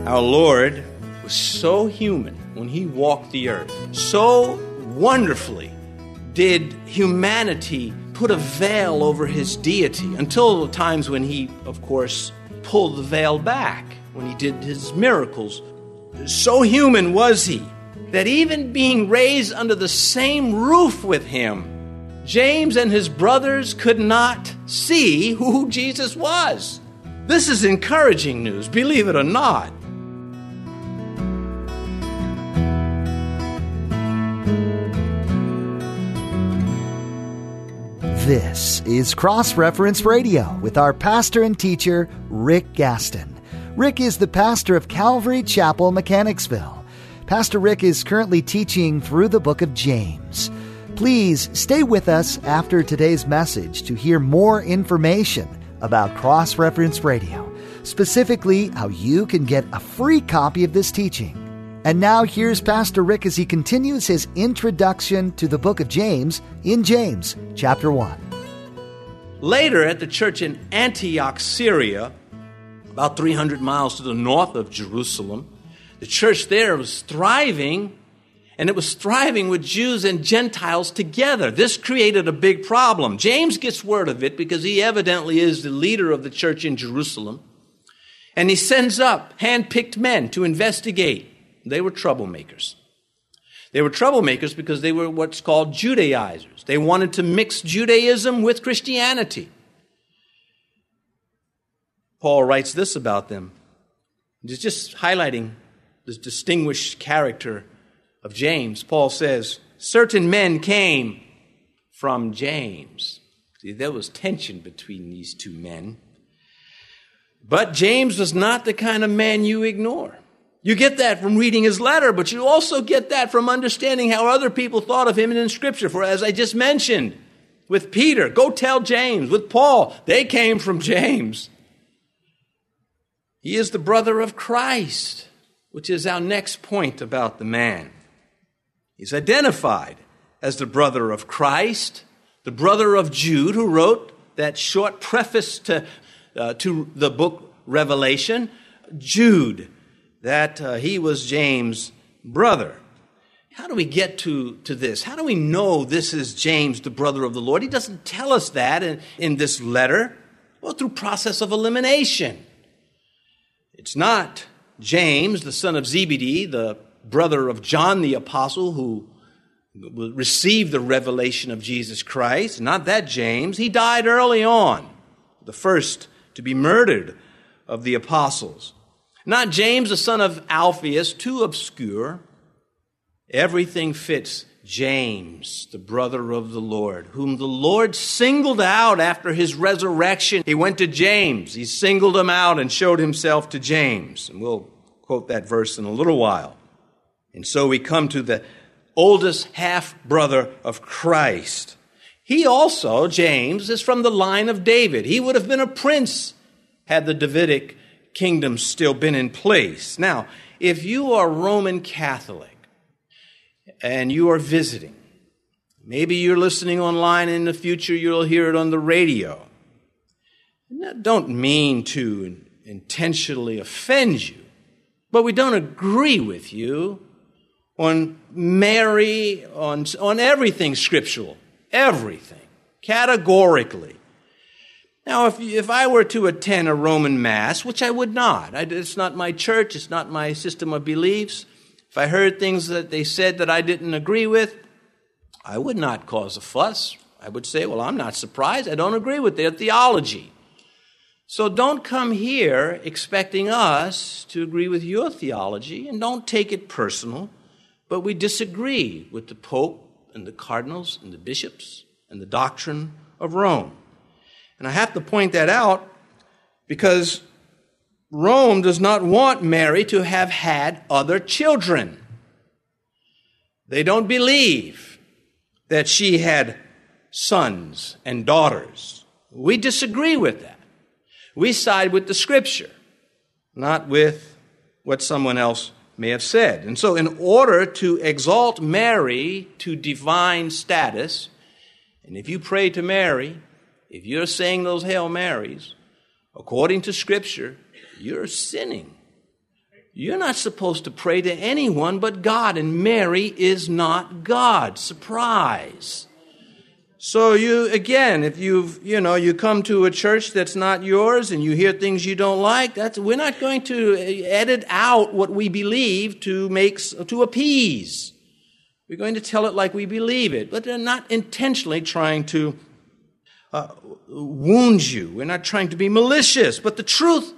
Our Lord was so human when he walked the earth. So wonderfully did humanity put a veil over his deity until the times when he, of course, pulled the veil back when he did his miracles. So human was he that even being raised under the same roof with him, James and his brothers could not see who Jesus was. This is encouraging news, believe it or not. This is Cross-Reference Radio with our pastor and teacher, Rick Gaston. Rick is the pastor of Calvary Chapel, Mechanicsville. Pastor Rick is currently teaching through the book of James. Please stay with us after today's message to hear more information about Cross-Reference Radio, specifically how you can get a free copy of this teaching. And now here's Pastor Rick as he continues his introduction to the book of James in James chapter 1. Later at the church in Antioch, Syria, about 300 miles to the north of Jerusalem, the church there was thriving, and it was thriving with Jews and Gentiles together. This created a big problem. James gets word of it because he evidently is the leader of the church in Jerusalem, and he sends up hand-picked men to investigate. They were troublemakers. They were troublemakers because they were what's called Judaizers. They wanted to mix Judaism with Christianity. Paul writes this about them. He's just highlighting the distinguished character of James. Paul says, certain men came from James. See, there was tension between these two men. But James was not the kind of man you ignore. You get that from reading his letter, but you also get that from understanding how other people thought of him in Scripture. For as I just mentioned, with Peter, go tell James. With Paul, they came from James. He is the brother of Christ, which is our next point about the man. He's identified as the brother of Christ, the brother of Jude, who wrote that short preface to the book Revelation. Jude, that he was James' brother. How do we get to this? How do we know this is James, the brother of the Lord? He doesn't tell us that in this letter. Well, through process of elimination. It's not James, the son of Zebedee, the brother of John the Apostle, who received the revelation of Jesus Christ. Not that James. He died early on, the first to be murdered of the apostles. Not James, the son of Alphaeus, too obscure. Everything fits James, the brother of the Lord, whom the Lord singled out after his resurrection. He went to James. He singled him out and showed himself to James. And we'll quote that verse in a little while. And so we come to the oldest half-brother of Christ. He also, James, is from the line of David. He would have been a prince had the Davidic kingdom still been in place. Now, if you are Roman Catholic and you are visiting, maybe you're listening online, in the future you'll hear it on the radio. And I don't mean to intentionally offend you, but we don't agree with you on Mary, on everything scriptural, everything, categorically. Now, if I were to attend a Roman Mass, which I would not, it's not my church, it's not my system of beliefs. If I heard things that they said that I didn't agree with, I would not cause a fuss. I would say, well, I'm not surprised. I don't agree with their theology. So don't come here expecting us to agree with your theology, and don't take it personal. But we disagree with the Pope and the cardinals and the bishops and the doctrine of Rome. And I have to point that out because Rome does not want Mary to have had other children. They don't believe that she had sons and daughters. We disagree with that. We side with the Scripture, not with what someone else may have said. And so in order to exalt Mary to divine status, and if you pray to Mary, if you're saying those Hail Marys, according to Scripture, you're sinning. You're not supposed to pray to anyone but God, and Mary is not God. Surprise. So if you come to a church that's not yours and you hear things you don't like, we're not going to edit out what we believe to appease. We're going to tell it like we believe it, but they're not intentionally trying to wound you. We're not trying to be malicious, but the truth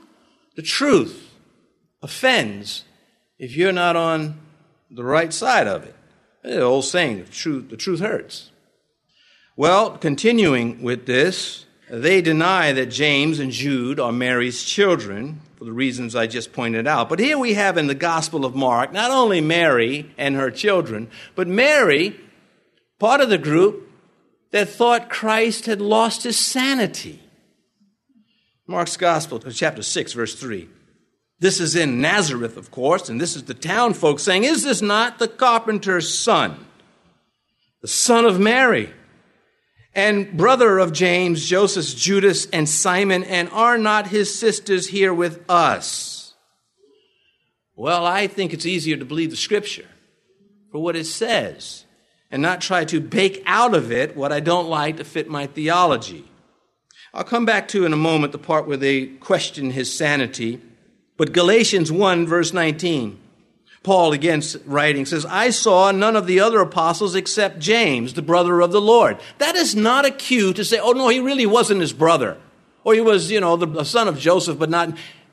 offends if you're not on the right side of it. The old saying, the truth hurts. Well, continuing with this, they deny that James and Jude are Mary's children for the reasons I just pointed out. But here we have in the Gospel of Mark, not only Mary and her children, but Mary, part of the group that thought Christ had lost his sanity. Mark's Gospel, chapter 6, verse 3. This is in Nazareth, of course, and this is the town folk saying, "Is this not the carpenter's son, the son of Mary, and brother of James, Joseph, Judas, and Simon, and are not his sisters here with us?" Well, I think it's easier to believe the Scripture for what it says and not try to bake out of it what I don't like to fit my theology. I'll come back to in a moment the part where they question his sanity. But Galatians 1, verse 19, Paul again writing says, "I saw none of the other apostles except James, the brother of the Lord." That is not a cue to say, oh no, he really wasn't his brother. Or he was, the son of Joseph, but not,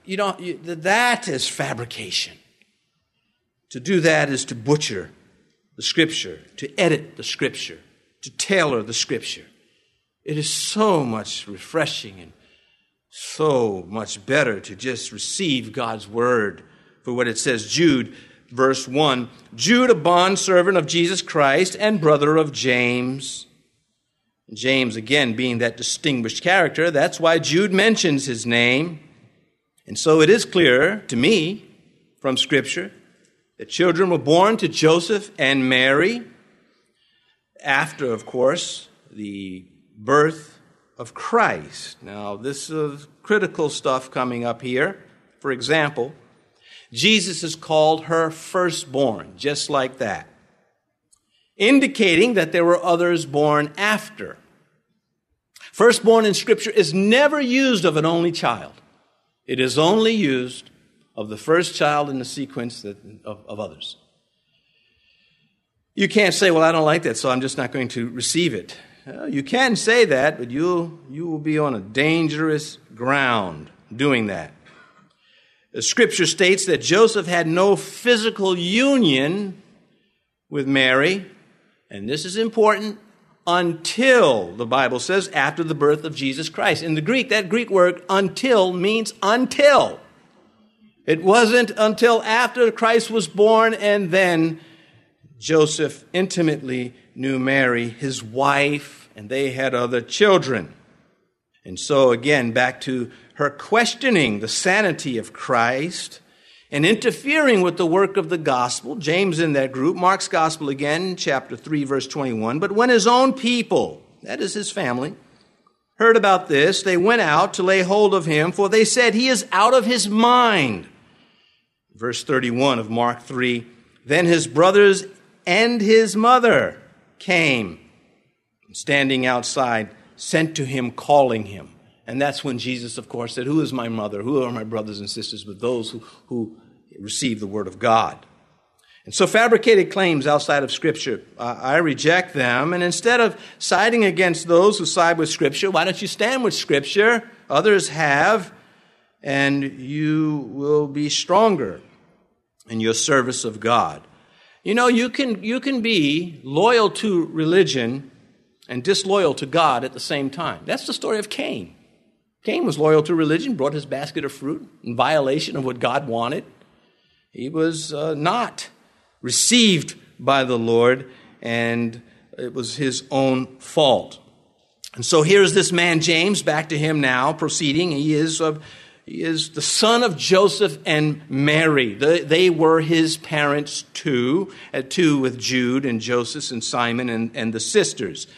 that is fabrication. To do that is to butcher the Scripture, to edit the Scripture, to tailor the Scripture. It is so much refreshing and so much better to just receive God's word for what it says. Jude, verse 1, "Jude, a bondservant of Jesus Christ and brother of James." James, again, being that distinguished character, that's why Jude mentions his name. And so it is clear to me from Scripture that children were born to Joseph and Mary after, of course, the birth of Christ. Now, this is critical stuff coming up here. For example, Jesus is called her firstborn, just like that, indicating that there were others born after. Firstborn in Scripture is never used of an only child. It is only used of the first child in the sequence of others. You can't say, well, I don't like that, so I'm just not going to receive it. You can say that, but you will be on a dangerous ground doing that. The Scripture states that Joseph had no physical union with Mary, and this is important, until, the Bible says, after the birth of Jesus Christ. In the Greek, that Greek word until means until. It wasn't until after Christ was born and then Joseph intimately knew Mary, his wife, and they had other children. And so again, back to her questioning the sanity of Christ and interfering with the work of the gospel. James in that group, Mark's gospel again, chapter 3, verse 21. "But when his own people," that is his family, "heard about this, they went out to lay hold of him, for they said, 'He is out of his mind.'" Verse 31 of Mark 3, "Then his brothers and his mother came, standing outside, sent to him, calling him." And that's when Jesus, of course, said, "Who is my mother? Who are my brothers and sisters?" But those who receive the word of God. And so fabricated claims outside of Scripture, I reject them. And instead of siding against those who side with Scripture, why don't you stand with Scripture? Others have, and you will be stronger in your service of God. You know, you can be loyal to religion and disloyal to God at the same time. That's the story of Cain. Cain was loyal to religion, brought his basket of fruit in violation of what God wanted. He was not received by the Lord, and it was his own fault. And so here's this man, James, back to him now, proceeding. He is the son of Joseph and Mary. They were his parents too, with Jude and Joseph and Simon and the sisters.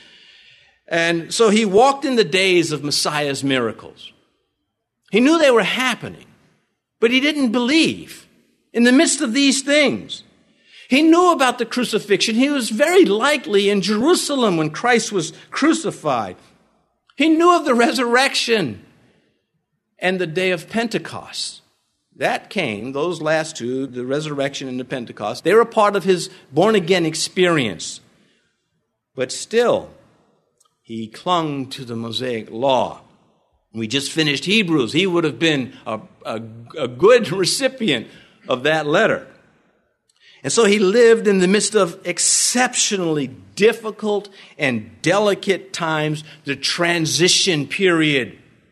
And so he walked in the days of Messiah's miracles. He knew they were happening, but he didn't believe. in the midst of these things. He knew about the crucifixion. He was very likely in Jerusalem when Christ was crucified. He knew of the resurrection and the day of Pentecost. That came, those last two, the resurrection and the Pentecost, they were part of his born-again experience. But still, he clung to the Mosaic law. We just finished Hebrews. He would have been a good recipient of that letter. And so he lived in the midst of exceptionally difficult and delicate times, the transition period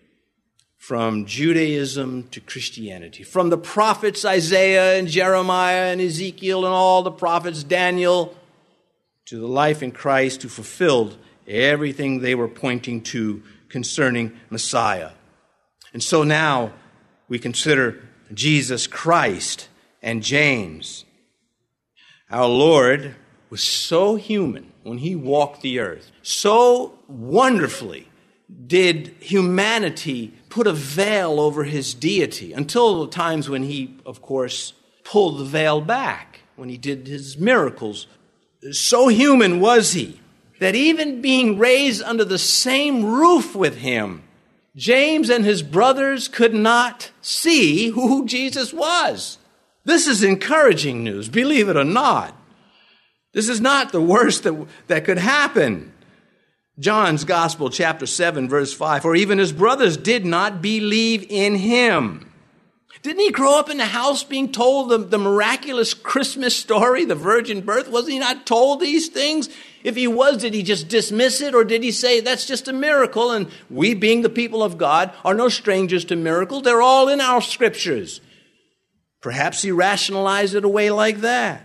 from Judaism to Christianity, from the prophets Isaiah and Jeremiah and Ezekiel and all the prophets, Daniel, to the life in Christ who fulfilled everything they were pointing to concerning Messiah. And so now we consider Jesus Christ and James. Our Lord was so human when he walked the earth. So wonderfully did humanity put a veil over his deity until the times when he, of course, pulled the veil back, when he did his miracles. So human was he that even being raised under the same roof with him, James and his brothers could not see who Jesus was. This is encouraging news, believe it or not. This is not the worst that could happen. John's Gospel, chapter 7, verse 5, for even his brothers did not believe in him. Didn't he grow up in the house being told the miraculous Christmas story, the virgin birth? Wasn't he not told these things? If he was, did he just dismiss it, or did he say that's just a miracle, and we, being the people of God, are no strangers to miracles? They're all in our scriptures. Perhaps he rationalized it away like that.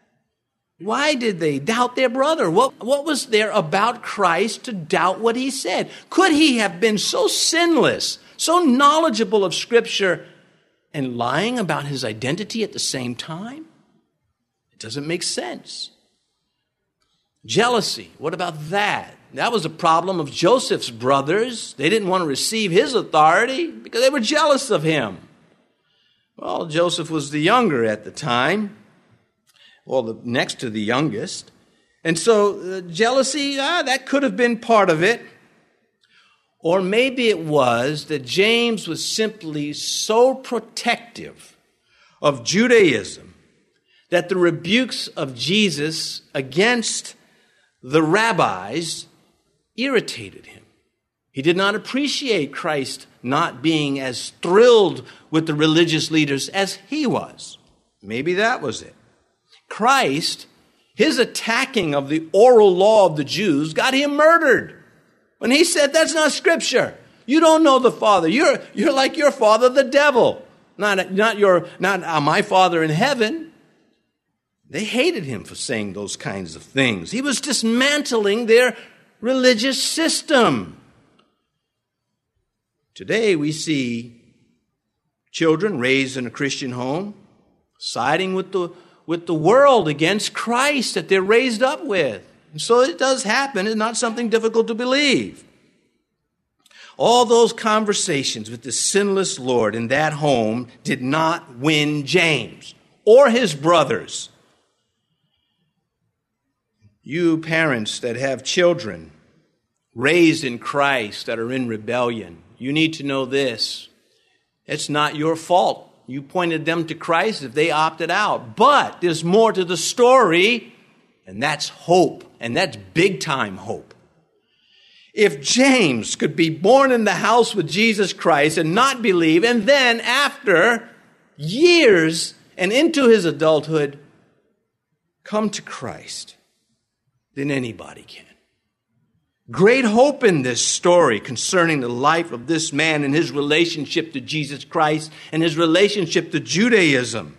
Why did they doubt their brother? What was there about Christ to doubt what he said? Could he have been so sinless, so knowledgeable of Scripture, and lying about his identity at the same time? It doesn't make sense. Jealousy, what about that? That was a problem of Joseph's brothers. They didn't want to receive his authority because they were jealous of him. Well, Joseph was the younger at the time. Well, next to the youngest. And so jealousy, that could have been part of it. Or maybe it was that James was simply so protective of Judaism that the rebukes of Jesus against the rabbis irritated him. He did not appreciate Christ not being as thrilled with the religious leaders as he was. Maybe that was it. Christ, his attacking of the oral law of the Jews got him murdered. When he said, that's not Scripture. You don't know the Father. You're like your father, the devil. Not my Father in heaven. They hated him for saying those kinds of things. He was dismantling their religious system. Today we see children raised in a Christian home siding with the world against Christ that they're raised up with. And so it does happen. It's not something difficult to believe. All those conversations with the sinless Lord in that home did not win James or his brothers. You parents that have children raised in Christ that are in rebellion, you need to know this. It's not your fault. You pointed them to Christ if they opted out. But there's more to the story, and that's hope. And that's big-time hope. If James could be born in the house with Jesus Christ and not believe, and then after years and into his adulthood, come to Christ, then anybody can. Great hope in this story concerning the life of this man and his relationship to Jesus Christ and his relationship to Judaism.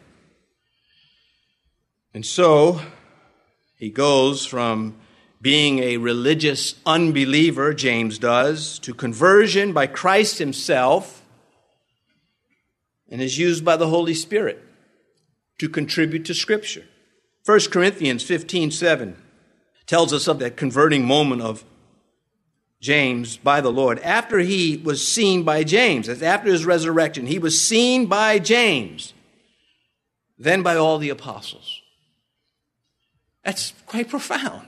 And so he goes from being a religious unbeliever, James does, to conversion by Christ himself, and is used by the Holy Spirit to contribute to Scripture. 1 Corinthians 15:7 tells us of that converting moment of James by the Lord. After he was seen by James, that's after his resurrection, he was seen by James. then by all the apostles. That's quite profound.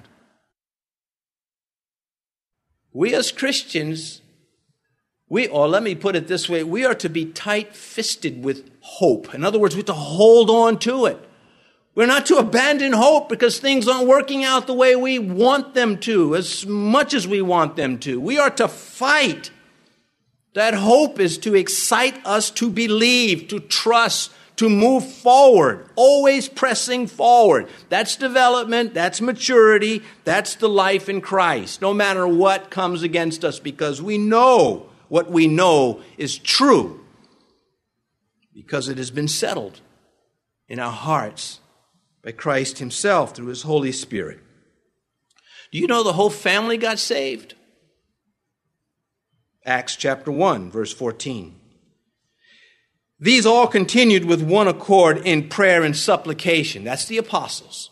We as Christians, let me put it this way, we are to be tight-fisted with hope. In other words, we have to hold on to it. We're not to abandon hope because things aren't working out the way we want them to, as much as we want them to. We are to fight. That hope is to excite us to believe, to trust, to move forward, always pressing forward. That's development, that's maturity, that's the life in Christ, no matter what comes against us, because we know what we know is true, because it has been settled in our hearts by Christ himself through his Holy Spirit. Do you know the whole family got saved? Acts chapter 1, verse 14. These all continued with one accord in prayer and supplication. That's the apostles.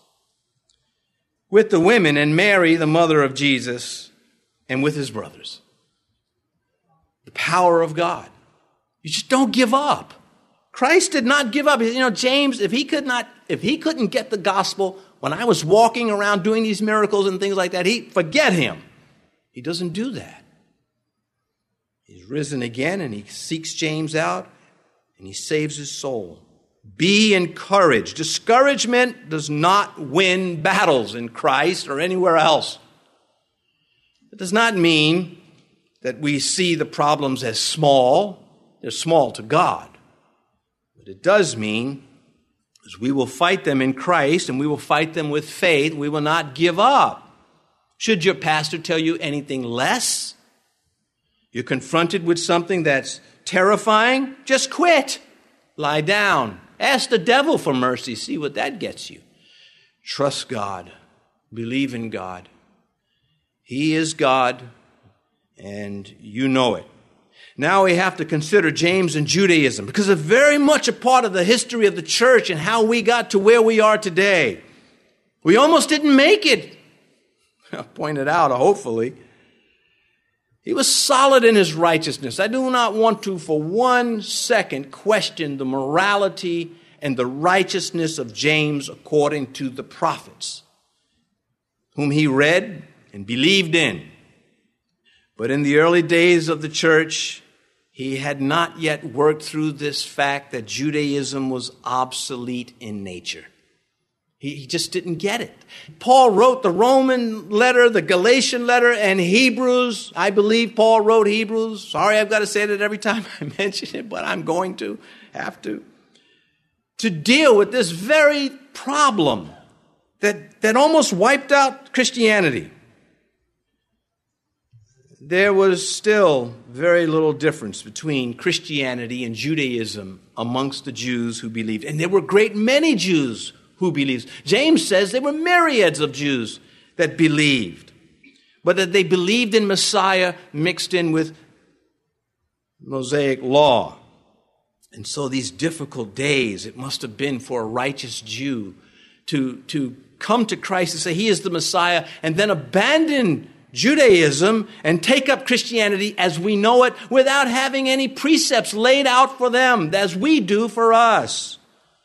With the women and Mary, the mother of Jesus, and with his brothers. The power of God. You just don't give up. Christ did not give up. You know, James, if he couldn't get the gospel when I was walking around doing these miracles and things like that, forget him. He doesn't do that. He's risen again and he seeks James out and he saves his soul. Be encouraged. Discouragement does not win battles in Christ or anywhere else. It does not mean that we see the problems as small. They're small to God. But it does mean is we will fight them in Christ and we will fight them with faith. We will not give up. Should your pastor tell you anything less? You're confronted with something that's terrifying? Just quit. Lie down. Ask the devil for mercy. See what that gets you. Trust God. Believe in God. He is God, and you know it. Now we have to consider James and Judaism, because it's very much a part of the history of the church and how we got to where we are today. We almost didn't make it. Pointed out, hopefully. He was solid in his righteousness. I do not want to for 1 second question the morality and the righteousness of James according to the prophets, whom he read and believed in. But in the early days of the church, he had not yet worked through this fact that Judaism was obsolete in nature. He just didn't get it. Paul wrote the Roman letter, the Galatian letter, and Hebrews. I believe Paul wrote Hebrews. Sorry, I've got to say that every time I mention it, but I'm going to have to deal with this very problem that almost wiped out Christianity. There was still very little difference between Christianity and Judaism amongst the Jews who believed. And there were a great many Jews who believed. James says there were myriads of Jews that believed, but that they believed in Messiah mixed in with Mosaic law. And so these difficult days, it must have been for a righteous Jew to come to Christ and say he is the Messiah, and then abandon Judaism and take up Christianity as we know it without having any precepts laid out for them as we do for us.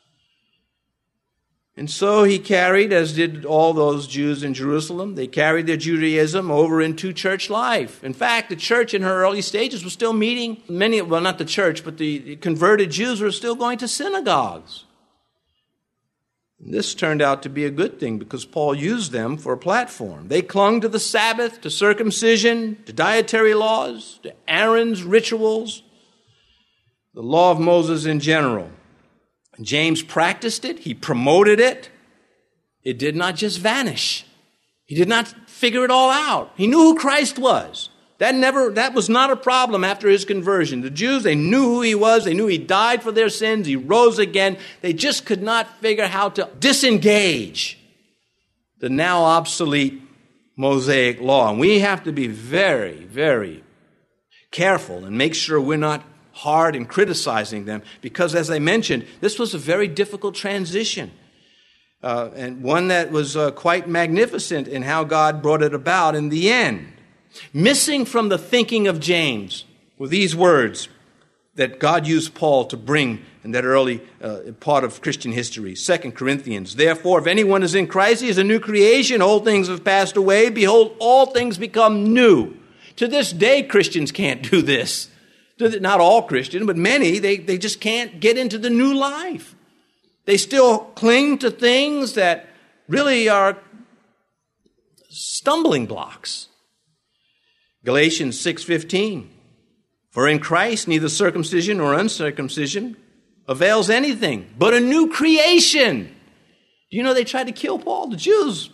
And so he carried, as did all those Jews in Jerusalem, they carried their Judaism over into church life. In fact, the church in her early stages was still meeting. Not the church, but the converted Jews were still going to synagogues. And this turned out to be a good thing because Paul used them for a platform. They clung to the Sabbath, to circumcision, to dietary laws, to Aaron's rituals, the law of Moses in general. James practiced it. He promoted it. It did not just vanish. He did not figure it all out. He knew who Christ was. That was not a problem after his conversion. The Jews, they knew who he was. They knew he died for their sins. He rose again. They just could not figure how to disengage the now obsolete Mosaic law. And we have to be very, very careful and make sure we're not hard in criticizing them, because as I mentioned, this was a very difficult transition, and one that was quite magnificent in how God brought it about in the end. Missing from the thinking of James were these words that God used Paul to bring in that early part of Christian history. 2 Corinthians, therefore, if anyone is in Christ, he is a new creation. Old things have passed away. Behold, all things become new. To this day, Christians can't do this. Not all Christians, but many, they just can't get into the new life. They still cling to things that really are stumbling blocks. Galatians 6:15, for in Christ neither circumcision nor uncircumcision avails anything, but a new creation. Do you know they tried to kill Paul? The Jews.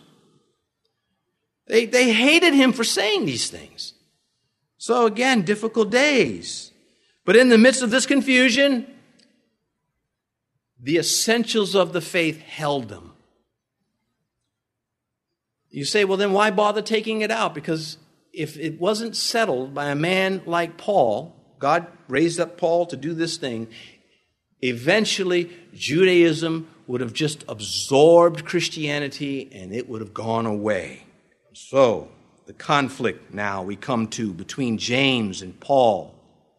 They hated him for saying these things. So again, difficult days. But in the midst of this confusion, the essentials of the faith held them. You say, well, then why bother taking it out? Because if it wasn't settled by a man like Paul, God raised up Paul to do this thing, eventually Judaism would have just absorbed Christianity and it would have gone away. So, the conflict now we come to between James and Paul.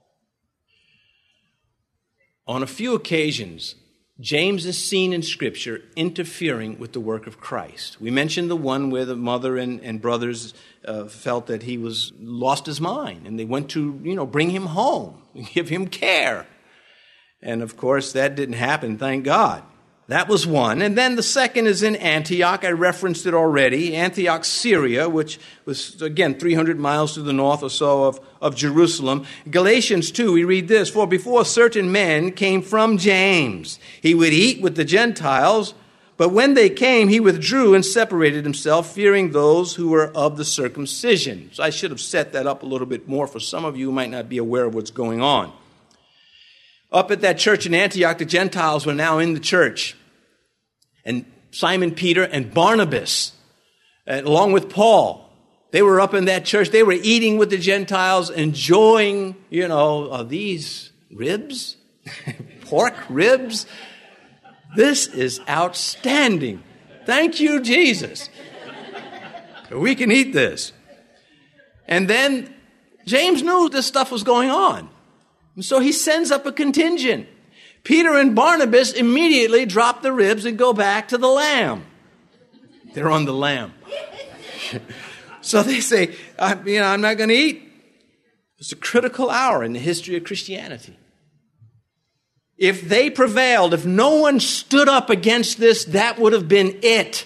On a few occasions, James is seen in Scripture interfering with the work of Christ. We mentioned the one where the mother and brothers felt that he was lost his mind, and they went to, bring him home, give him care. And of course, that didn't happen, thank God. That was one. And then the second is in Antioch. I referenced it already. Antioch, Syria, which was, again, 300 miles to the north or so of Jerusalem. Galatians 2, we read this, for before certain men came from James, he would eat with the Gentiles, but when they came, he withdrew and separated himself, fearing those who were of the circumcision. So I should have set that up a little bit more for some of you who might not be aware of what's going on. Up at that church in Antioch, the Gentiles were now in the church. And Simon Peter and Barnabas, along with Paul, they were up in that church. They were eating with the Gentiles, enjoying, these ribs, pork ribs. This is outstanding. Thank you, Jesus. We can eat this. And then James knew this stuff was going on. And so he sends up a contingent. Peter and Barnabas immediately drop the ribs and go back to the lamb. They're on the lamb. So they say, I'm not going to eat. It's a critical hour in the history of Christianity. If they prevailed, if no one stood up against this, that would have been it.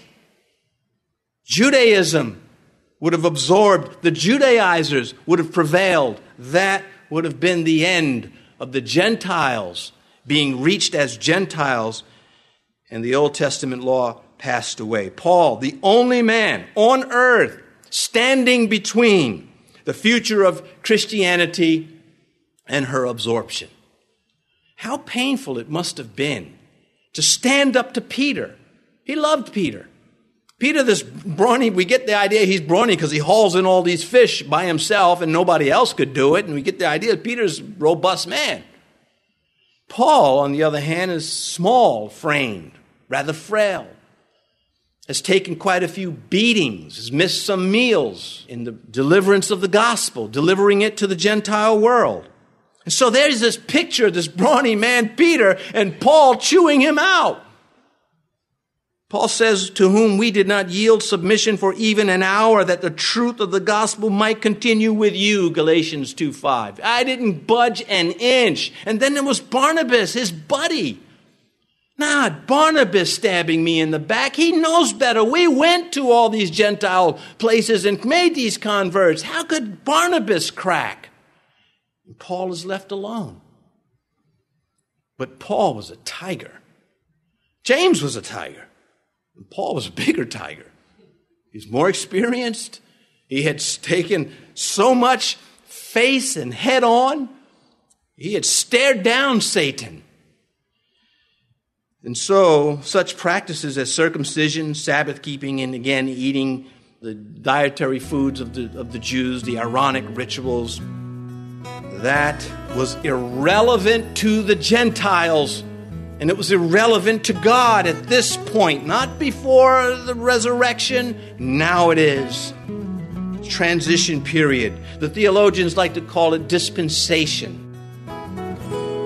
Judaism would have absorbed, the Judaizers would have prevailed. That would have been the end of the Gentiles being reached as Gentiles, and the Old Testament law passed away. Paul, the only man on earth standing between the future of Christianity and her absorption. How painful it must have been to stand up to Peter. He loved Peter. Peter, this brawny, we get the idea he's brawny because he hauls in all these fish by himself and nobody else could do it. And we get the idea Peter's a robust man. Paul, on the other hand, is small-framed, rather frail, has taken quite a few beatings, has missed some meals in the deliverance of the gospel, delivering it to the Gentile world. And so there's this picture of this brawny man, Peter, and Paul chewing him out. Paul says, to whom we did not yield submission for even an hour, that the truth of the gospel might continue with you, Galatians 2:5. I didn't budge an inch. And then there was Barnabas, his buddy. Not Barnabas stabbing me in the back. He knows better. We went to all these Gentile places and made these converts. How could Barnabas crack? And Paul is left alone. But Paul was a tiger. James was a tiger. And Paul was a bigger tiger. He's more experienced. He had taken so much face and head on. He had stared down Satan. And so, such practices as circumcision, Sabbath keeping, and again, eating the dietary foods of the Jews, the Aaronic rituals, that was irrelevant to the Gentiles. And it was irrelevant to God at this point, not before the resurrection. Now it is. Transition period. The theologians like to call it dispensation.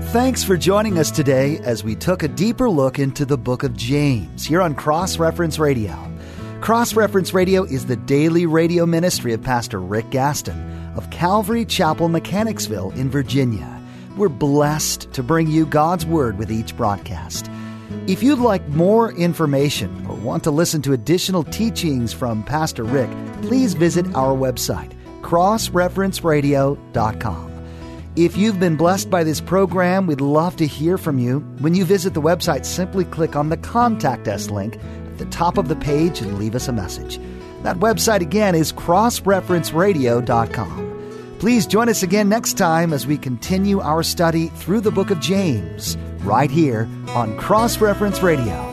Thanks for joining us today as we took a deeper look into the book of James here on Cross Reference Radio. Cross Reference Radio is the daily radio ministry of Pastor Rick Gaston of Calvary Chapel, Mechanicsville in Virginia. We're blessed to bring you God's Word with each broadcast. If you'd like more information or want to listen to additional teachings from Pastor Rick, please visit our website, crossreferenceradio.com. If you've been blessed by this program, we'd love to hear from you. When you visit the website, simply click on the Contact Us link at the top of the page and leave us a message. That website again is crossreferenceradio.com. Please join us again next time as we continue our study through the book of James, right here on Cross Reference Radio.